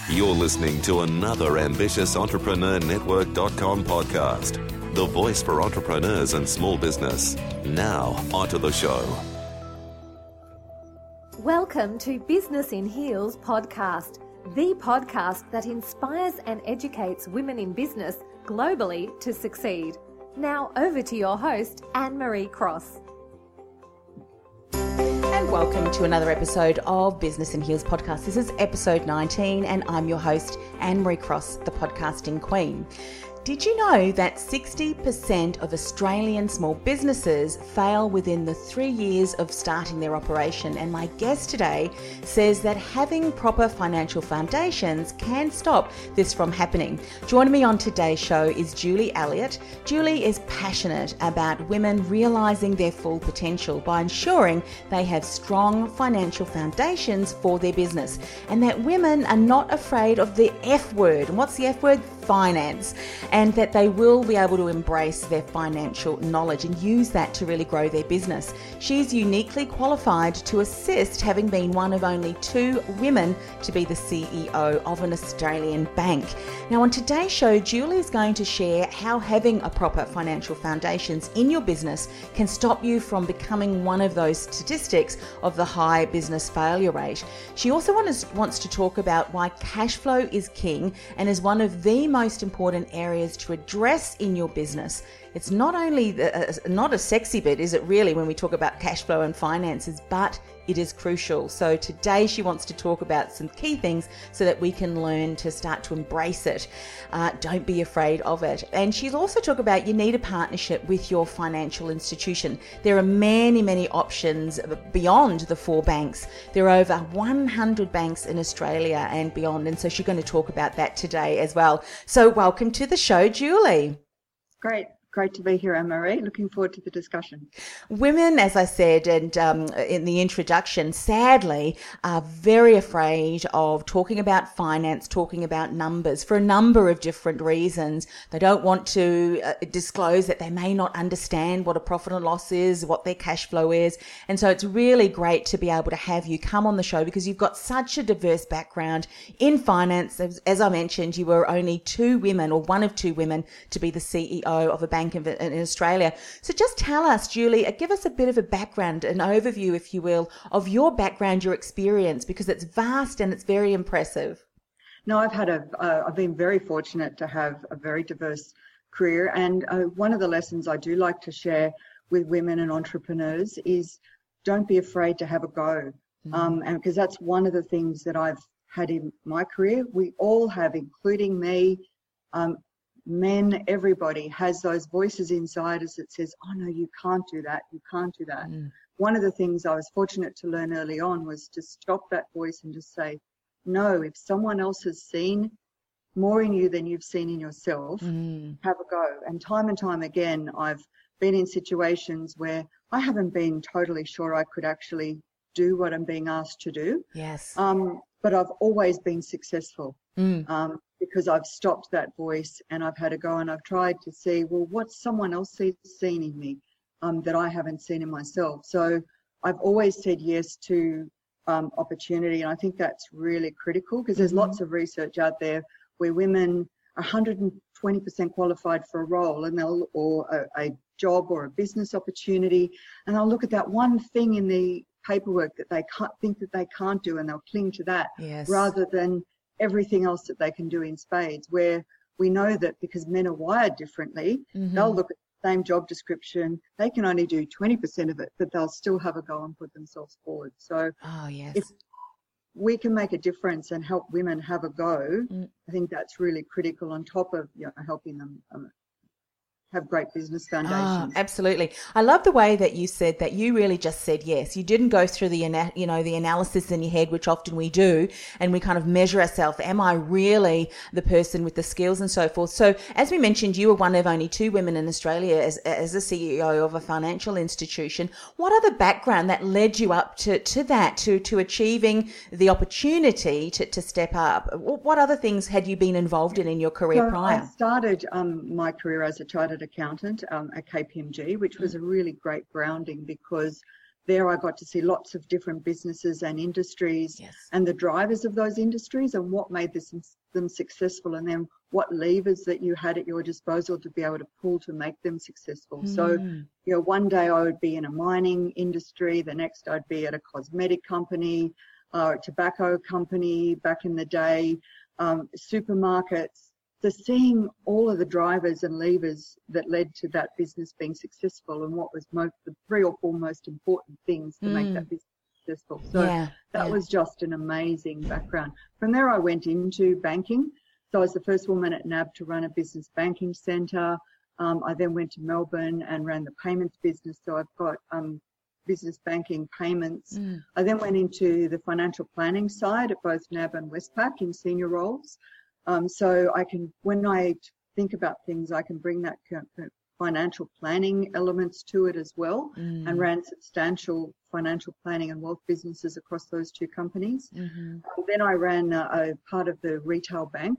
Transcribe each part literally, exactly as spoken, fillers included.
You're listening to another ambitious entrepreneur network dot com podcast, the voice for entrepreneurs and small business. Now, onto the show. Welcome to Business in Heels podcast, the podcast that inspires and educates women in business globally to succeed. Now over to your host, Anne-Marie Cross. And welcome to another episode of Business in Heels podcast. This is episode nineteen and I'm your host, Anne-Marie Cross, the podcasting queen. Did you know that sixty percent of Australian small businesses fail within the three years of starting their operation? And my guest today says that having proper financial foundations can stop this from happening. Joining me on today's show is Julie Elliott. Julie is passionate about women realising their full potential by ensuring they have strong financial foundations for their business, and that women are not afraid of the F word. And what's the F word? Finance. And that they will be able to embrace their financial knowledge and use that to really grow their business. She's uniquely qualified to assist, having been one of only two women to be the C E O of an Australian bank. Now, on today's show, Julie is going to share how having a proper financial foundations in your business can stop you from becoming one of those statistics of the high business failure rate. She also wants, wants to talk about why cash flow is king and is one of the most important areas to address in your business. It's not only the, uh, not a sexy bit, is it really, when we talk about cash flow and finances, but it is crucial. So today she wants to talk about some key things so that we can learn to start to embrace it. Uh, don't be afraid of it. And she's also talked about you need a partnership with your financial institution. There are many, many options beyond the four banks. There are over one hundred banks in Australia and beyond. And so she's going to talk about that today as well. So welcome to the show, Julie. Great. Great to be here, Anne-Marie. Looking forward to the discussion. Women, as I said, and um, in the introduction, sadly, are very afraid of talking about finance, talking about numbers for a number of different reasons. They don't want to uh, disclose that they may not understand what a profit and loss is, what their cash flow is. And so it's really great to be able to have you come on the show because you've got such a diverse background in finance. As, as I mentioned, you were only two women or one of two women to be the C E O of a bank in Australia. So just tell us, Julie, give us a bit of a background, an overview, if you will, of your background, your experience, because it's vast and it's very impressive. No, I've had a, uh, I've been very fortunate to have a very diverse career. And uh, one of the lessons I do like to share with women and entrepreneurs is don't be afraid to have a go. Mm. Um, and because that's one of the things that I've had in my career. We all have, including me, um, men, everybody has those voices inside us that says, oh no, you can't do that, you can't do that. Mm. One of the things I was fortunate to learn early on was to stop that voice and just say, no, if someone else has seen more in you than you've seen in yourself, mm. have a go. And time and time again, I've been in situations where I haven't been totally sure I could actually do what I'm being asked to do. Yes. Um, but I've always been successful. Mm. Um, because I've stopped that voice and I've had a go and I've tried to see, well, what's someone else seen in me um, that I haven't seen in myself. So I've always said yes to um, opportunity, and I think that's really critical because there's mm-hmm. lots of research out there where women are one hundred twenty percent qualified for a role and they'll or a, a job or a business opportunity, and they'll look at that one thing in the paperwork that they can't think that they can't do and they'll cling to that yes. rather than everything else that they can do in spades, where we know that because men are wired differently, mm-hmm. they'll look at the same job description, they can only do twenty percent of it, but they'll still have a go and put themselves forward. So oh, yes. if we can make a difference and help women have a go, mm. I think that's really critical on top of you know, helping them um, have great business foundations. Oh, absolutely. I love the way that you said that you really just said yes. You didn't go through the, you know, the analysis in your head, which often we do, and we kind of measure ourselves. Am I really the person with the skills and so forth? So as we mentioned, you were one of only two women in Australia as, as a C E O of a financial institution. What other background that led you up to, to that, to, to achieving the opportunity to, to step up? What other things had you been involved in in your career so prior? I started um, my career as a chartered accountant um, at K P M G, which was a really great grounding because there I got to see lots of different businesses and industries Yes. and the drivers of those industries and what made this, them successful, and then what levers that you had at your disposal to be able to pull to make them successful. Mm. So, you know, one day I would be in a mining industry, the next I'd be at a cosmetic company, uh, a tobacco company back in the day, um, supermarkets. So seeing all of the drivers and levers that led to that business being successful and what was most, the three or four most important things to mm. make that business successful. So yeah, that yeah. was just an amazing background. From there, I went into banking. So I was the first woman at N A B to run a business banking centre. Um, I then went to Melbourne and ran the payments business. So I've got um, business banking, payments. Mm. I then went into the financial planning side at both N A B and Westpac in senior roles. Um, so I can, when I think about things, I can bring that financial planning elements to it as well, mm. and ran substantial financial planning and wealth businesses across those two companies. Mm-hmm. Then I ran a, a part of the retail bank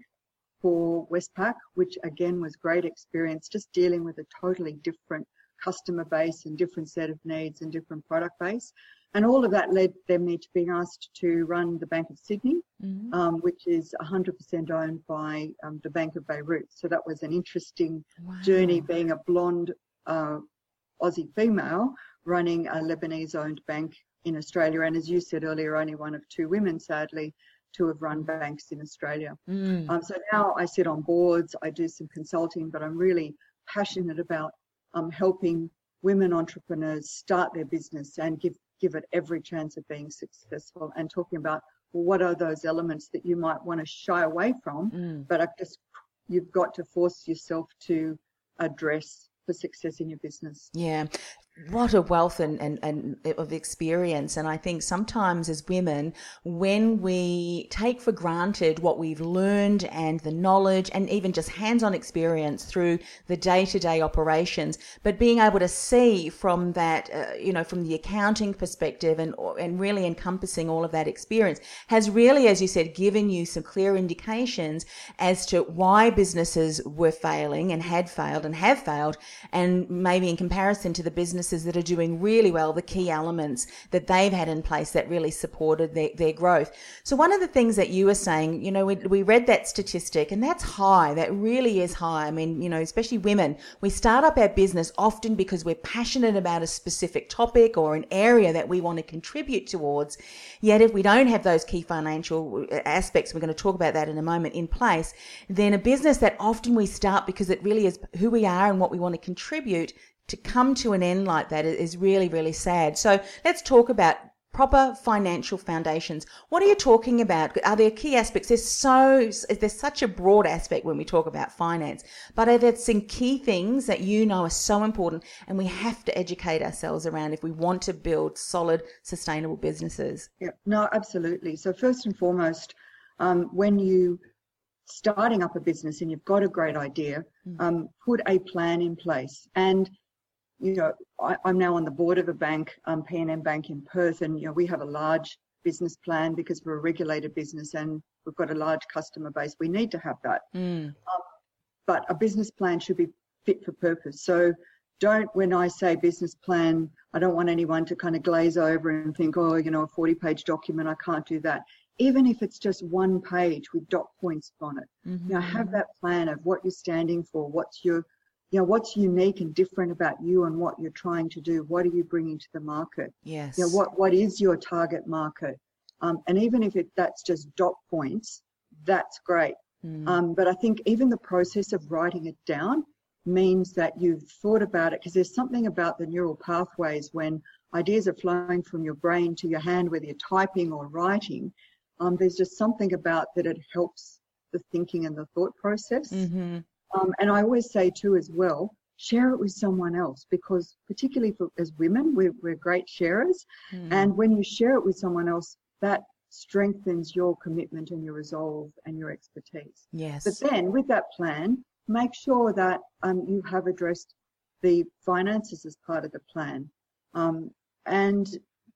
for Westpac, which again was great experience, just dealing with a totally different customer base and different set of needs and different product base. And all of that led them me to being asked to run the Bank of Sydney, mm-hmm. um, which is one hundred percent owned by um, the Bank of Beirut. So that was an interesting wow. journey, being a blonde uh, Aussie female running a Lebanese-owned bank in Australia. And as you said earlier, only one of two women, sadly, to have run banks in Australia. Mm. Um, so now I sit on boards, I do some consulting, but I'm really passionate about um, helping women entrepreneurs start their business and give give it every chance of being successful, and talking about, well, what are those elements that you might want to shy away from, mm. but I guess you've got to force yourself to address for success in your business. Yeah. What a wealth and, and, and of experience. And I think sometimes as women, when we take for granted what we've learned and the knowledge and even just hands-on experience through the day-to-day operations, but being able to see from that, uh, you know, from the accounting perspective and, and really encompassing all of that experience has really, as you said, given you some clear indications as to why businesses were failing and had failed and have failed, and maybe in comparison to the business that are doing really well, the key elements that they've had in place that really supported their, their growth. So one of the things that you were saying, you know, we, we read that statistic, and that's high. That really is high. I mean, you know, especially women, we start up our business often because we're passionate about a specific topic or an area that we want to contribute towards. Yet if we don't have those key financial aspects, we're going to talk about that in a moment, in place, then a business that often we start because it really is who we are and what we want to contribute, to come to an end like that is really, really sad. So let's talk about proper financial foundations. What are you talking about? Are there key aspects? There's so, there's such a broad aspect when we talk about finance, but are there some key things that you know are so important and we have to educate ourselves around if we want to build solid, sustainable businesses? Yeah, no, absolutely. So first and foremost, um, when you starting up a business and you've got a great idea, mm. um, put a plan in place. And you know, I, I'm now on the board of a bank, um, P and M Bank in Perth, and, you know, we have a large business plan because we're a regulated business and we've got a large customer base. We need to have that. Mm. Um, but a business plan should be fit for purpose. So don't, when I say business plan, I don't want anyone to kind of glaze over and think, oh, you know, a forty page document, I can't do that. Even if it's just one page with dot points on it, mm-hmm. you know, have that plan of what you're standing for, what's your You know, what's unique and different about you and what you're trying to do? What are you bringing to the market? Yes. You know, what, what is your target market? Um, and even if it, that's just dot points, that's great. Mm. Um, but I think even the process of writing it down means that you've thought about it, because there's something about the neural pathways when ideas are flowing from your brain to your hand, whether you're typing or writing. Um, there's just something about that it helps the thinking and the thought process. Mm-hmm. Um, and I always say too as well, share it with someone else, because particularly for, as women, we're, we're great sharers. Mm. And when you share it with someone else, that strengthens your commitment and your resolve and your expertise. Yes. But then with that plan, make sure that um, you have addressed the finances as part of the plan. Um, and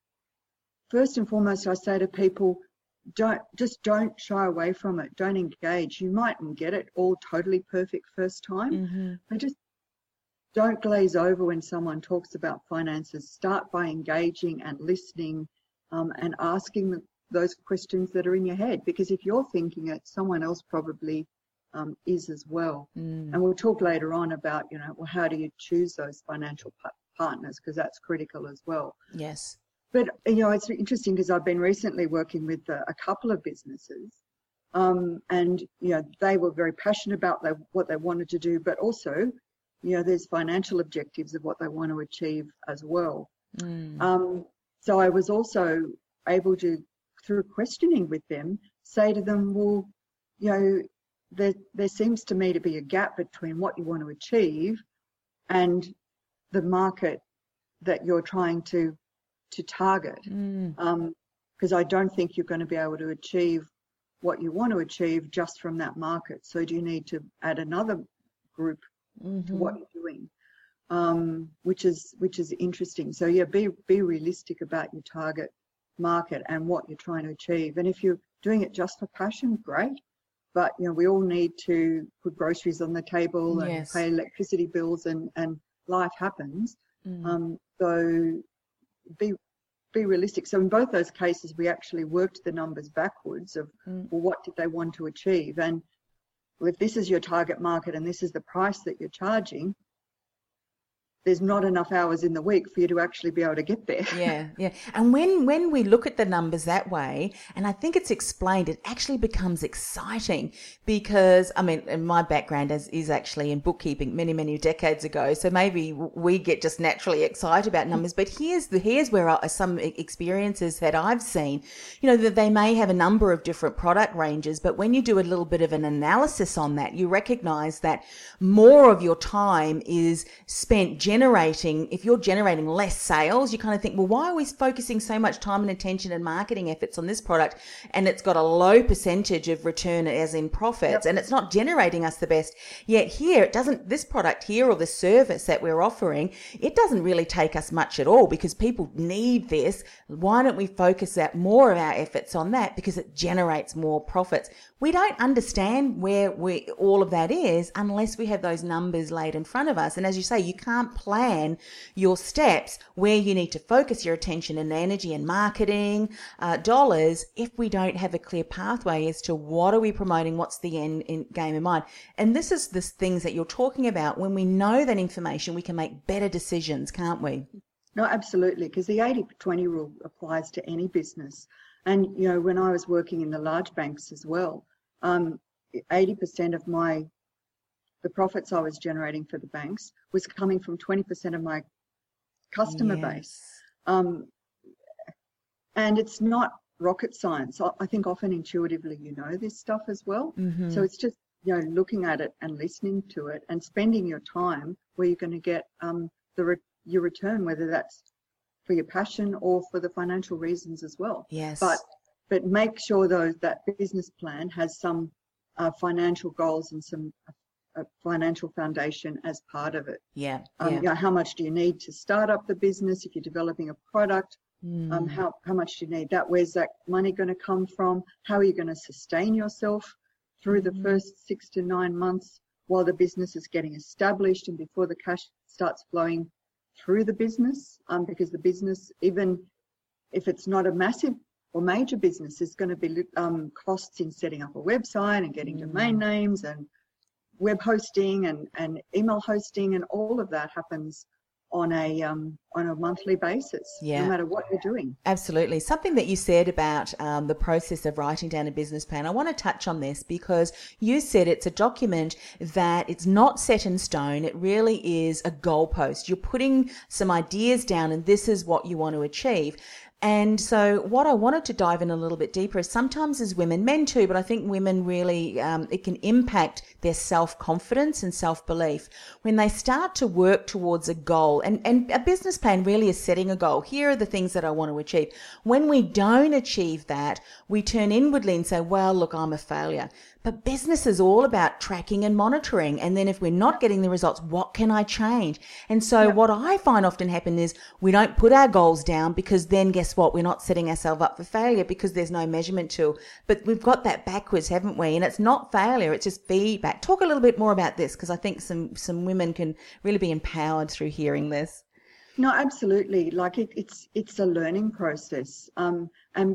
first and foremost, I say to people, don't just don't shy away from it. Don't engage. You mightn't get it all totally perfect first time, mm-hmm. but just don't glaze over when someone talks about finances. Start by engaging and listening um, and asking the, those questions that are in your head, because if you're thinking it, someone else probably um, is as well. Mm. And we'll talk later on about, you know, well, how do you choose those financial pa- partners, because that's critical as well. Yes. But, you know, it's interesting because I've been recently working with a, a couple of businesses um, and, you know, they were very passionate about they, what they wanted to do, but also, you know, there's financial objectives of what they want to achieve as well. Mm. Um, so I was also able to, through questioning with them, say to them, well, you know, there, there seems to me to be a gap between what you want to achieve and the market that you're trying to to target. Mm. Um, because I don't think you're going to be able to achieve what you want to achieve just from that market. So do you need to add another group mm-hmm. to what you're doing? Um, which is which is interesting. So yeah, be be realistic about your target market and what you're trying to achieve. And if you're doing it just for passion, great. But you know, we all need to put groceries on the table and yes. pay electricity bills, and, and life happens. Mm. Um, so be be realistic. So in both those cases, we actually worked the numbers backwards of, mm. well, what did they want to achieve? And well, if this is your target market and this is the price that you're charging, there's not enough hours in the week for you to actually be able to get there. Yeah, yeah. And when, when we look at the numbers that way, and I think it's explained, it actually becomes exciting because, I mean, my background is, is actually in bookkeeping many, many decades ago. So maybe we get just naturally excited about numbers. But here's the here's where are some experiences that I've seen, you know, that they may have a number of different product ranges, but when you do a little bit of an analysis on that, you recognize that more of your time is spent generating, if you're generating less sales, you kind of think, well, why are we focusing so much time and attention and marketing efforts on this product and it's got a low percentage of return as in profits yep. and it's not generating us the best? Yet here, it doesn't, this product here or this service that we're offering, it doesn't really take us much at all because people need this. Why don't we focus that more of our efforts on that because it generates more profits? We don't understand where we all of that is unless we have those numbers laid in front of us. And as you say, you can't plan your steps where you need to focus your attention and energy and marketing uh, dollars if we don't have a clear pathway as to what are we promoting, what's the end in game in mind. And this is the things that you're talking about. When we know that information, we can make better decisions, can't we? No, absolutely, because the eighty twenty rule applies to any business. And, you know, when I was working in the large banks as well, um, eighty percent of my the profits I was generating for the banks was coming from twenty percent of my customer yes. base. Um, and it's not rocket science. I think often intuitively you know this stuff as well. Mm-hmm. So it's just, you know, looking at it and listening to it and spending your time where you're going to get um, the re- your return, whether that's for your passion or for the financial reasons as well. Yes. But but make sure though that business plan has some uh, financial goals and some a financial foundation as part of it. Yeah, um, yeah. You know, how much do you need to start up the business? If you're developing a product, mm. um, how how much do you need that? Where's that money going to come from? How are you going to sustain yourself through the mm. first six to nine months while the business is getting established and before the cash starts flowing through the business? Um, because the business, even if it's not a massive or major business, there's going to be um, costs in setting up a website and getting mm. domain names and web hosting and, and email hosting, and all of that happens on a um, on a monthly basis, yeah. no matter what you're doing. Absolutely. Something that you said about um, the process of writing down a business plan, I want to touch on this because you said it's a document that it's not set in stone. It really is a goalpost. You're putting some ideas down and this is what you want to achieve. And so what I wanted to dive in a little bit deeper is sometimes as women, men too, but I think women really, um, it can impact their self-confidence and self-belief when they start to work towards a goal. And, and a business plan really is setting a goal. Here are the things that I want to achieve. When we don't achieve that, we turn inwardly and say, well, look, I'm a failure. But business is all about tracking and monitoring. And then if we're not getting the results, what can I change? And so yep. what I find often happen is we don't put our goals down because then guess guess what? We're not setting ourselves up for failure because there's no measurement tool. But we've got that backwards, haven't we? And it's not failure, it's just feedback. Talk a little bit more about this, because I think some, some women can really be empowered through hearing this. No, absolutely. Like it, it's it's a learning process. Um, and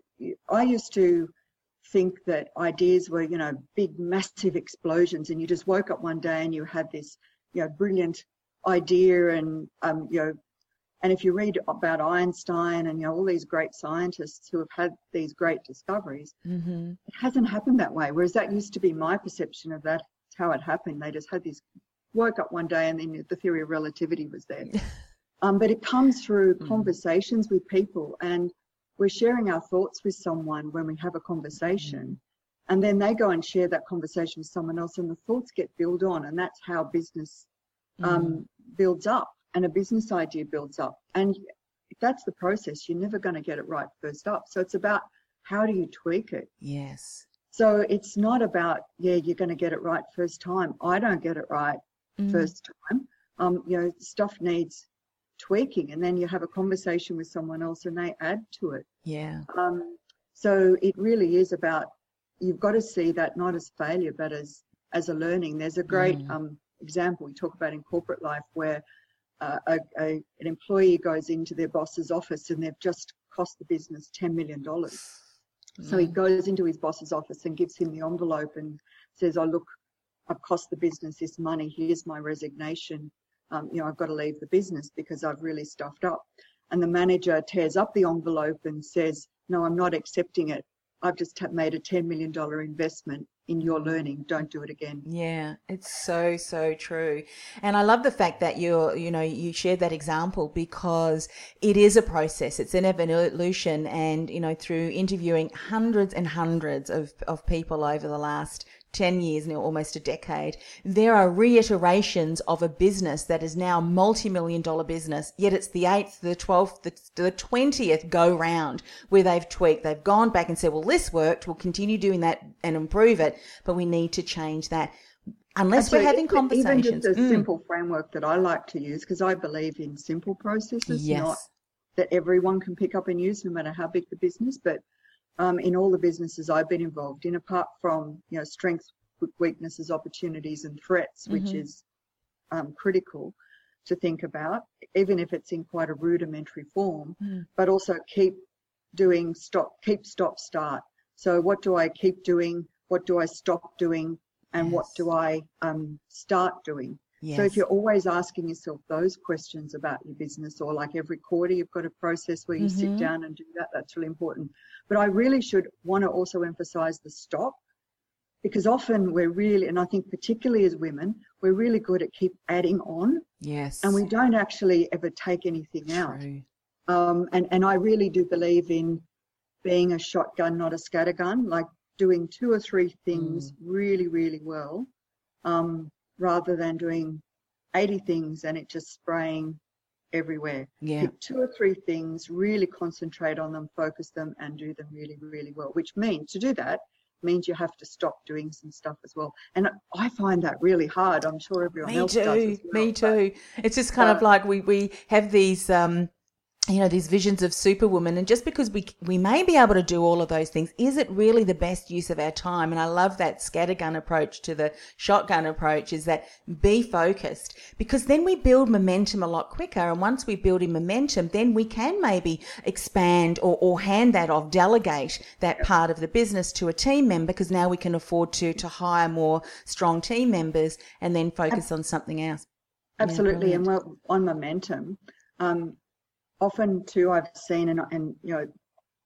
I used to think that ideas were, you know, big, massive explosions, and you just woke up one day and you had this, you know, brilliant idea, and um, you know, and if you read about Einstein and, you know, all these great scientists who have had these great discoveries, mm-hmm. it hasn't happened that way. Whereas that used to be my perception of that, how it happened. They just had this, woke up one day and then the theory of relativity was there. um, but it comes through mm-hmm. conversations with people, and we're sharing our thoughts with someone when we have a conversation, mm-hmm. and then they go and share that conversation with someone else, and the thoughts get built on, and that's how business um, mm-hmm. builds up. And a business idea builds up. And if that's the process, you're never going to get it right first up. So it's about how do you tweak it? Yes. So it's not about, yeah, you're going to get it right first time. I don't get it right mm. first time. Um, you know, stuff needs tweaking, and then you have a conversation with someone else and they add to it. Yeah. Um, so it really is about, you've got to see that not as failure, but as, as a learning. There's a great mm. um, example we talk about in corporate life where Uh, a, a, an employee goes into their boss's office and they've just cost the business ten million dollars. Mm. So he goes into his boss's office and gives him the envelope and says, oh, look, I've cost the business this money. Here's my resignation. Um, you know, I've got to leave the business because I've really stuffed up. And the manager tears up the envelope and says, no, I'm not accepting it. I've just made a ten million dollars investment in your learning. Don't do it again. Yeah, it's so, so true. And I love the fact that you're, you know, you shared that example, because it is a process. It's an evolution. And, you know, through interviewing hundreds and hundreds of, of people over the last ten years, now almost a decade, there are reiterations of a business that is now a multi-million dollar business, yet it's the eighth, the twelfth, the, the twentieth go round where they've tweaked. They've gone back and said, well, this worked, we'll continue doing that and improve it, but we need to change that. Unless Actually, we're having conversations. Even just a mm. simple framework that I like to use, because I believe in simple processes, yes. not that everyone can pick up and use no matter how big the business, but Um, in all the businesses I've been involved in, apart from, you know, strengths, weaknesses, opportunities and threats, which mm-hmm. is um, critical to think about, even if it's in quite a rudimentary form, mm. but also keep doing, stop, keep, stop, start. So what do I keep doing? What do I stop doing? And yes. what do I um, start doing? Yes. So if you're always asking yourself those questions about your business, or like every quarter you've got a process where you mm-hmm. sit down and do that, that's really important. But I really should want to also emphasize the stop, because often we're really, and I think particularly as women, we're really good at keep adding on. Yes. And we don't actually ever take anything True. out. Um, and, and I really do believe in being a shotgun, not a scattergun, like doing two or three things mm. really, really well. Um, rather than doing eighty things and it just spraying everywhere. Yeah. Pick two or three things, really concentrate on them, focus them, and do them really, really well, which means to do that means you have to stop doing some stuff as well. And I find that really hard. I'm sure everyone Me else too. does as well. Me too. But, it's just kind but, of like we, we have these... Um, you know, these visions of superwoman, and just because we we may be able to do all of those things, is it really the best use of our time? And I love that scattergun approach to the shotgun approach, is that be focused, because then we build momentum a lot quicker. And once we build in momentum, then we can maybe expand or, or hand that off, delegate that part of the business to a team member, because now we can afford to to hire more strong team members and then focus on something else. Absolutely. Yeah, and well, on momentum, um, often too, I've seen, and, and you know,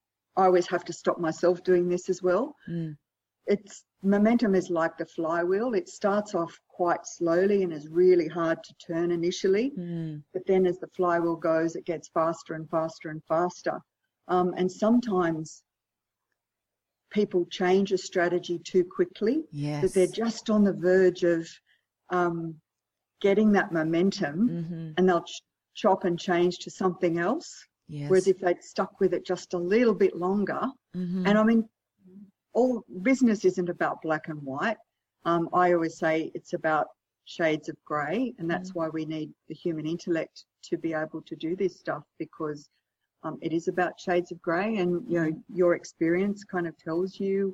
I always have to stop myself doing this as well. Mm. It's momentum is like the flywheel. It starts off quite slowly and is really hard to turn initially, mm. but then as the flywheel goes, it gets faster and faster and faster. Um, and sometimes people change a strategy too quickly, yes. that they're just on the verge of um, getting that momentum, mm-hmm. and they'll ch- chop and change to something else. Yes. Whereas if they'd stuck with it just a little bit longer, mm-hmm. and I mean, all business isn't about black and white. Um, I always say it's about shades of grey, and that's mm-hmm. why we need the human intellect to be able to do this stuff, because Um, it is about shades of grey, and you know your experience kind of tells you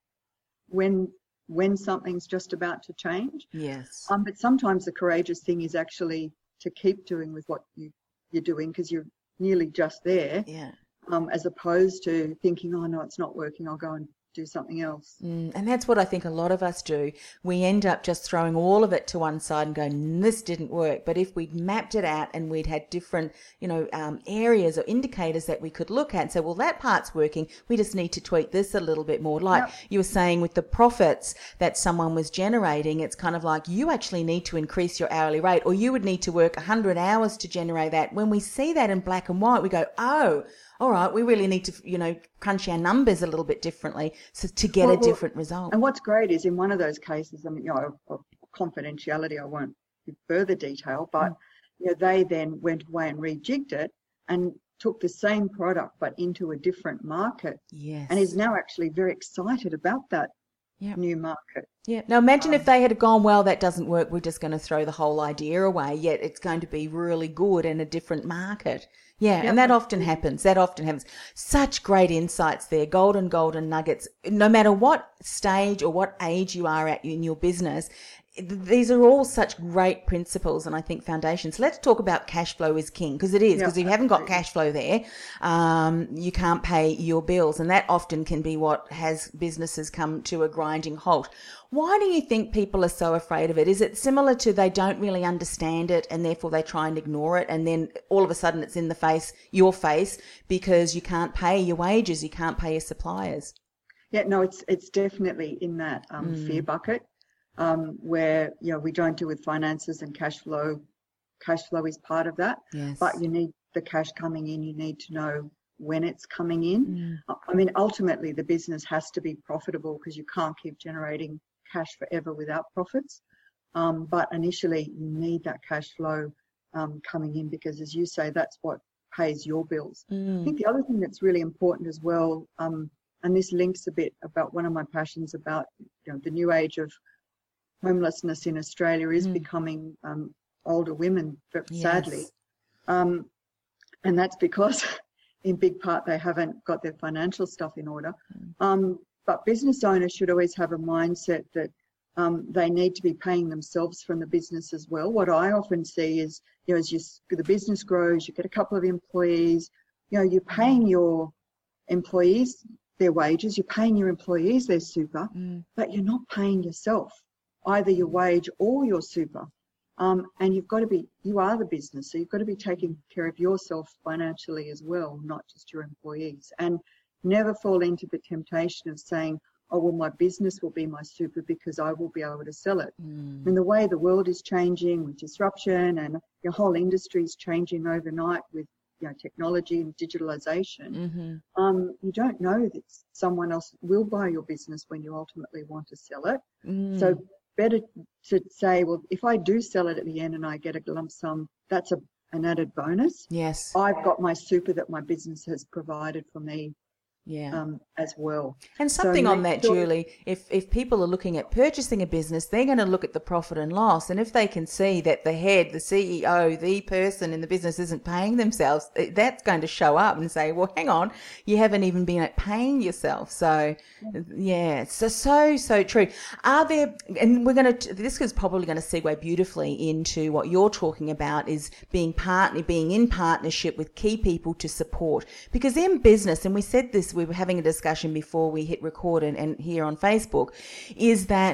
when when something's just about to change. Yes. Um, but sometimes the courageous thing is actually to keep doing with what you, you're doing because you're nearly just there. Yeah. Um, as opposed to thinking, oh no, it's not working, I'll go and do something else. Mm, and that's what I think a lot of us do. We end up just throwing all of it to one side and going, this didn't work. But if we'd mapped it out and we'd had different, you know, um, areas or indicators that we could look at and say, well, that part's working. We just need to tweak this a little bit more. Like Yep. you were saying with the profits that someone was generating, it's kind of like you actually need to increase your hourly rate, or you would need to work one hundred hours to generate that. When we see that in black and white, we go, oh, all right, we really need to, you know, crunch our numbers a little bit differently so to get Well, a well, different result. And what's great is in one of those cases, I mean, you know, of confidentiality, I won't give further detail, but, mm. you know, they then went away and rejigged it and took the same product but into a different market. Yes. And is now actually very excited about that yep. new market. Yeah. Now imagine um, if they had gone, well, that doesn't work, we're just going to throw the whole idea away, yet it's going to be really good in a different market. Yeah, Yep. and that often happens. That often happens. Such great insights there, golden, golden nuggets. No matter what stage or what age you are at in your business, these are all such great principles and I think foundations. Let's talk about cash flow is king, because it is, because Yep, if you haven't got absolutely. cash flow there, um, you can't pay your bills, and that often can be what has businesses come to a grinding halt. Why do you think people are so afraid of it? Is it similar to they don't really understand it and therefore they try and ignore it, and then all of a sudden it's in the face, your face, because you can't pay your wages, you can't pay your suppliers? Yeah, no, it's it's definitely in that um, Mm. fear bucket um, where, you know, we don't deal with finances and cash flow. Cash flow is part of that, Yes. but you need the cash coming in. You need to know when it's coming in. Mm. I mean, ultimately the business has to be profitable because you can't keep generating cash forever without profits. Um, but initially you need that cash flow um, coming in because, as you say, that's what pays your bills. I Mm. think the other thing that's really important as well, um, and this links a bit about one of my passions about, you know, the new age of homelessness in Australia is Mm. becoming um, older women, but Yes. sadly. Um, and that's because in big part they haven't got their financial stuff in order. Um, but business owners should always have a mindset that um, they need to be paying themselves from the business as well. What I often see is, you know, as you, the business grows, you get a couple of employees, you know, you're paying your employees their wages, you're paying your employees their super, Mm. but you're not paying yourself, either your wage or your super. Um, and you've got to be, you are the business, so you've got to be taking care of yourself financially as well, not just your employees. And never fall into the temptation of saying, oh, well, my business will be my super because I will be able to sell it. Mm. I mean, the way the world is changing with disruption and your whole industry is changing overnight with, you know, technology and digitalization, Mm-hmm. um, you don't know that someone else will buy your business when you ultimately want to sell it. Mm. So better to say, well, if I do sell it at the end and I get a lump sum, that's a, an added bonus. Yes. I've got my super that my business has provided for me Yeah. um, as well. And So something on make that, sure- Julie, if, if people are looking at purchasing a business, they're going to look at the profit and loss. And if they can see that the head, the C E O, the person in the business isn't paying themselves, that's going to show up and say, well, hang on, you haven't even been paying yourself. So, yeah, so, so, so true. Are there, and we're going to, this is probably going to segue beautifully into what you're talking about, is being partner, being in partnership with key people to support. Because in business, and we said this, we were having a discussion before we hit record and, and here on Facebook, is that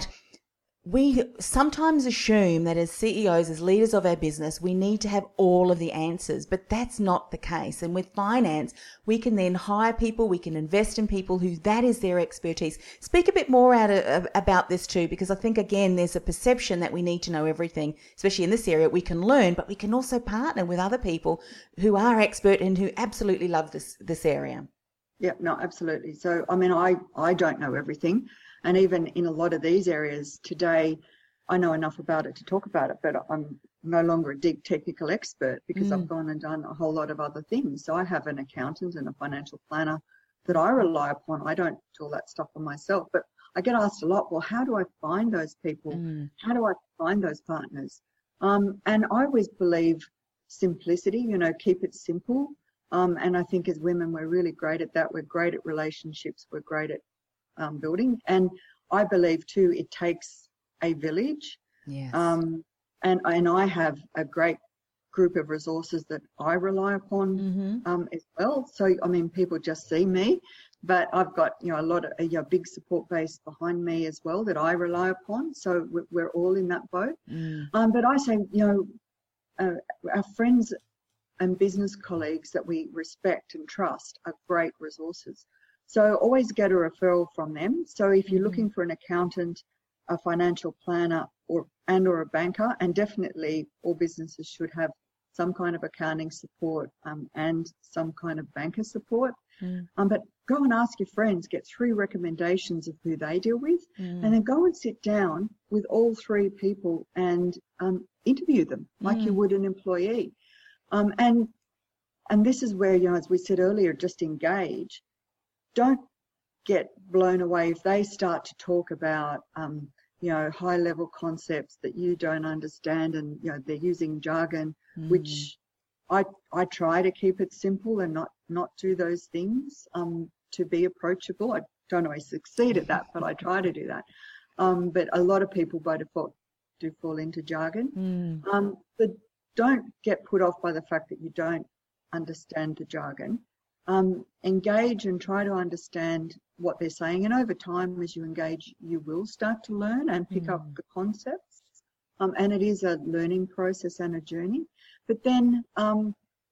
we sometimes assume that as C E Os, as leaders of our business, we need to have all of the answers, but that's not the case. And with finance, we can then hire people, we can invest in people who that is their expertise. Speak a bit more out of, about this too, because I think, again, there's a perception that we need to know everything, especially in this area. We can learn, but we can also partner with other people who are expert and who absolutely love this, this area. Yeah, no, absolutely. So, I mean, I, I don't know everything. And even in a lot of these areas today, I know enough about it to talk about it, but I'm no longer a deep technical expert because Mm. I've gone and done a whole lot of other things. So I have an accountant and a financial planner that I rely upon. I don't do all that stuff for myself, but I get asked a lot, well, how do I find those people? Mm. How do I find those partners? Um, and I always believe simplicity, you know, keep it simple. Um, and I think as women, we're really great at that. We're great at relationships. We're great at um, building. And I believe too, it takes a village. Yes. Um, and, and I have a great group of resources that I rely upon Mm-hmm. um, as well. So, I mean, people just see me, but I've got, you know, a lot of a, a big support base behind me as well that I rely upon. So we're, we're all in that boat. Mm. Um, but I say, you know, uh, our friends and business colleagues that we respect and trust are great resources. So always get a referral from them. So if you're looking for an accountant, a financial planner, or and or a banker, and definitely all businesses should have some kind of accounting support um, and some kind of banker support. Mm. Um, but go and ask your friends, get three recommendations of who they deal with, Mm. and then go and sit down with all three people and um, interview them like you Mm. would an employee. Um, and and this is where, you know, as we said earlier, just engage. Don't get blown away if they start to talk about, um, you know, high level concepts that you don't understand, and, you know, they're using jargon, Mm. which I I try to keep it simple and not not do those things um, to be approachable. I don't always succeed at that, but I try to do that. Um, but a lot of people by default do fall into jargon. Mm. Um, but don't get put off by the fact that you don't understand the jargon. Um, engage and try to understand what they're saying. And over time, as you engage, you will start to learn and pick Mm. up the concepts. Um, and it is a learning process and a journey. But then um,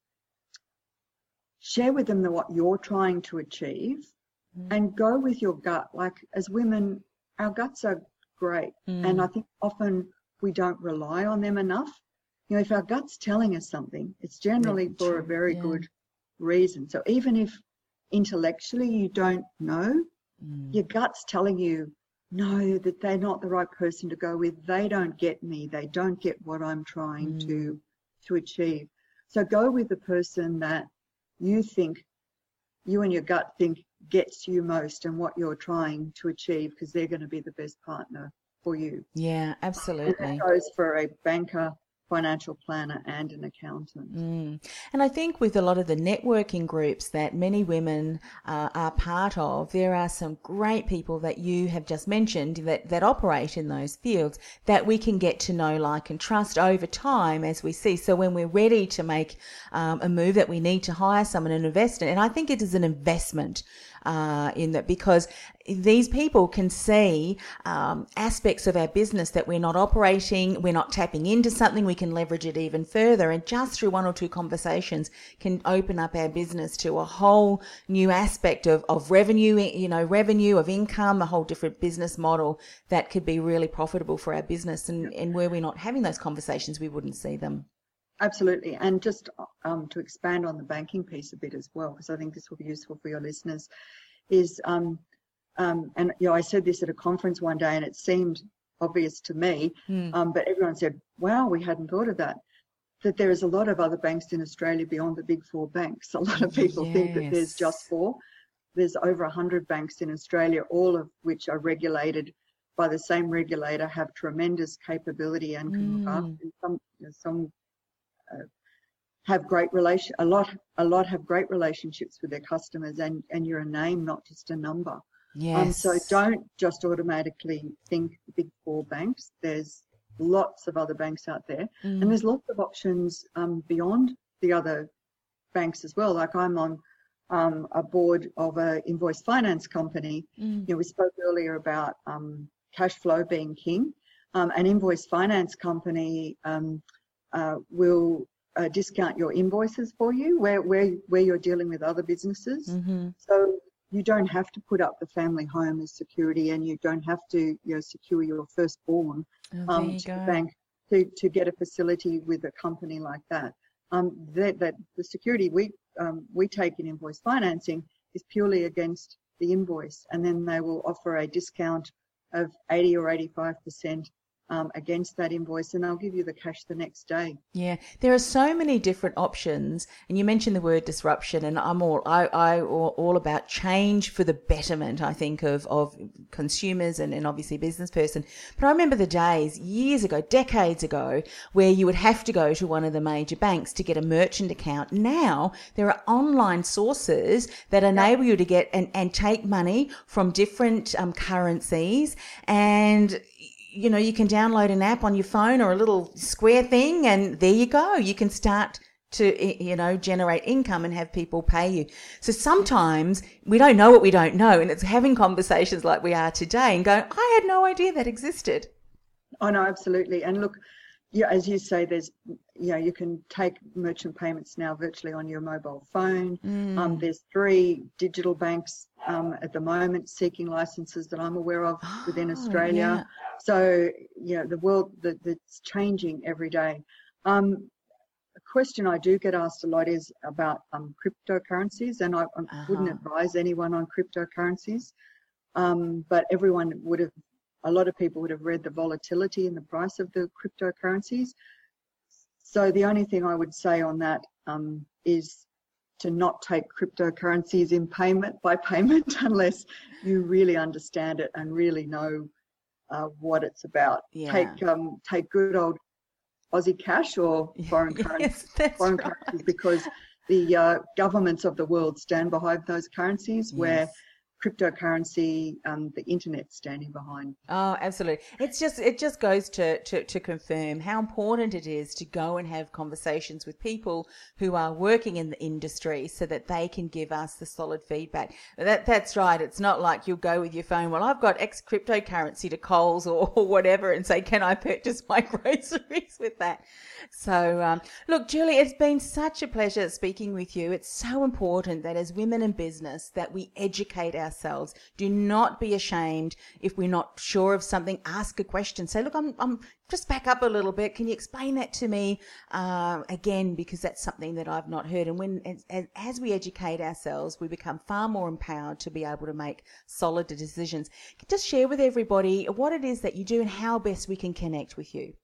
share with them the, what you're trying to achieve Mm. and go with your gut. Like, as women, our guts are great. Mm. And I think often we don't rely on them enough. You know, if our gut's telling us something, it's generally Yeah, for a true, very yeah. good reason. So even if intellectually you don't know, Mm. your gut's telling you, no, that they're not the right person to go with. They don't get me. They don't get what I'm trying Mm. to to achieve. So go with the person that you think, you and your gut think gets you most and what you're trying to achieve, because they're going to be the best partner for you. Yeah, And absolutely. that goes for a banker, financial planner, and an accountant. Mm. And I think with a lot of the networking groups that many women uh, are part of, there are some great people that you have just mentioned that, that operate in those fields that we can get to know, like, and trust over time as we see. So when we're ready to make um, a move that we need to hire someone and invest in, and I think it is an investment uh, in that, because these people can see um, aspects of our business that we're not operating, we're not tapping into something, we can leverage it even further, and just through one or two conversations can open up our business to a whole new aspect of, of revenue, you know, revenue, of income, a whole different business model that could be really profitable for our business. And, and were we not having those conversations, we wouldn't see them. Absolutely. And just um, to expand on the banking piece a bit as well, because I think this will be useful for your listeners, is, um, um, and you know, I said this at a conference one day and it seemed obvious to me, Mm. um, but everyone said, wow, we hadn't thought of that, that there is a lot of other banks in Australia beyond the big four banks. A lot of people think that there's Yes. just four. There's over one hundred banks in Australia, all of which are regulated by the same regulator, have tremendous capability and can look after. Mm. And some, you know, some uh, have great relation. A lot, a lot have great relationships with their customers, and and you're a name, not just a number. Yes. Um, so don't just automatically think big four banks. There's lots of other banks out there, Mm. and there's lots of options um, beyond the other banks as well. Like, I'm on um, a board of a invoice finance company. Mm. You know, we spoke earlier about um, cash flow being king. Um, an invoice finance company um, uh, will uh, discount your invoices for you where, where, where you're dealing with other businesses. Mm-hmm. So you don't have to put up the family home as security, and you don't have to, you know, secure your firstborn Oh, there um, you to go. the bank to, to get a facility with a company like that. Um, that, that the security we um, we take in invoice financing is purely against the invoice, and then they will offer a discount of eighty or eighty-five percent um, against that invoice, and they'll give you the cash the next day. Yeah, there are so many different options, and you mentioned the word disruption, and I'm all I, I all, all about change for the betterment, I think, of of consumers and, and obviously business person. But I remember the days years ago, decades ago, where you would have to go to one of the major banks to get a merchant account. Now there are online sources that enable you to get and, and take money from different um, currencies, and you know, you can download an app on your phone or a little square thing, and there you go. You can start to, you know, generate income and have people pay you. So sometimes we don't know what we don't know, and it's having conversations like we are today and going, I had no idea that existed. Oh, no, absolutely. And look, yeah, as you say, there's, you know, you can take merchant payments now virtually on your mobile phone. Mm. Um, there's three digital banks um, at the moment seeking licenses that I'm aware of oh, within Australia. Yeah. So, you know, the world that, that's changing every day. Um, a question I do get asked a lot is about um, cryptocurrencies, and I, I uh-huh. wouldn't advise anyone on cryptocurrencies, um, but everyone would have, a lot of people would have read the volatility in the price of the cryptocurrencies. So the only thing I would say on that um, is to not take cryptocurrencies in payment by payment unless you really understand it and really know uh, what it's about. Yeah. Take um, take good old Aussie cash or foreign currencies, yes, foreign right. currencies, because the uh, governments of the world stand behind those currencies, yes. where cryptocurrency, um, the internet standing behind. Oh, absolutely. It's just, it just goes to, to, to confirm how important it is to go and have conversations with people who are working in the industry so that they can give us the solid feedback. That, that's right. It's not like you'll go with your phone, well, I've got X cryptocurrency to Coles or, or whatever, and say, can I purchase my groceries with that? So, um, look, Julie, it's been such a pleasure speaking with you. It's so important that as women in business that we educate ourselves. Do not be ashamed if we're not sure of something. Ask a question. Say, look, I'm, I'm just back up a little bit. Can you explain that to me uh, again? Because that's something that I've not heard. And when as, as we educate ourselves, we become far more empowered to be able to make solid decisions. Just share with everybody what it is that you do and how best we can connect with you.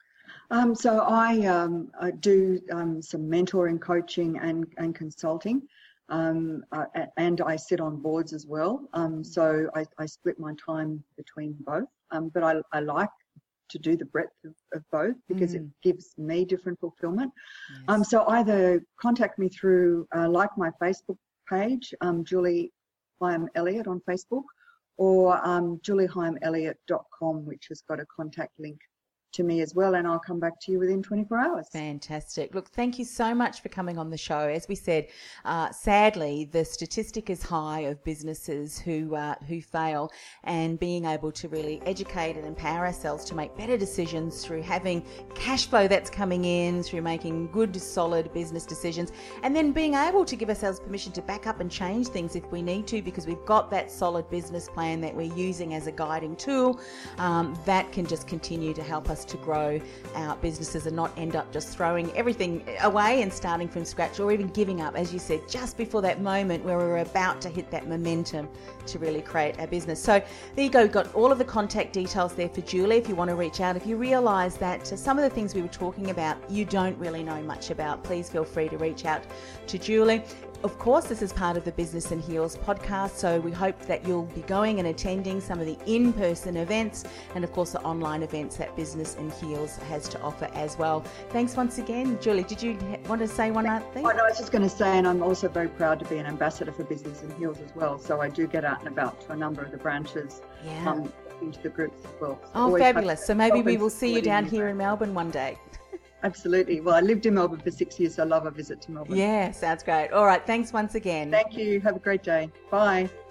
Um, so I, um, I do um, some mentoring, coaching and, and consulting, um, uh, and I sit on boards as well. Um, so I, I split my time between both, um, but I, I like to do the breadth of, of both because mm. it gives me different fulfillment. Yes. Um, so either contact me through, uh, like my Facebook page, um, Julie Hyam Elliott on Facebook, or um, julie hyam elliott dot com, which has got a contact link to me as well, and I'll come back to you within twenty-four hours. Fantastic. Look, thank you so much for coming on the show. As we said, uh, sadly, the statistic is high of businesses who uh, who fail, and being able to really educate and empower ourselves to make better decisions through having cash flow that's coming in, through making good, solid business decisions, and then being able to give ourselves permission to back up and change things if we need to, because we've got that solid business plan that we're using as a guiding tool, um, that can just continue to help us to grow our businesses and not end up just throwing everything away and starting from scratch, or even giving up, as you said, just before that moment where we're about to hit that momentum to really create our business. So there you go. We've got all of the contact details there for Julie if you want to reach out. If you realise that some of the things we were talking about you don't really know much about, please feel free to reach out to Julie. Of course, this is part of the Business in Heels podcast, so we hope that you'll be going and attending some of the in-person events and, of course, the online events that Business in Heels has to offer as well. Thanks once again. Julie, did you want to say one other thing? Oh, no, I was just going to say, and I'm also very proud to be an ambassador for Business in Heels as well, so I do get out and about to a number of the branches, yeah. um, into the groups as well. So oh, fabulous. So maybe we will see you down here in Melbourne one day. Absolutely. Well, I lived in Melbourne for six years, so I love a visit to Melbourne. Yeah, sounds great. All right. Thanks once again. Thank you. Have a great day. Bye.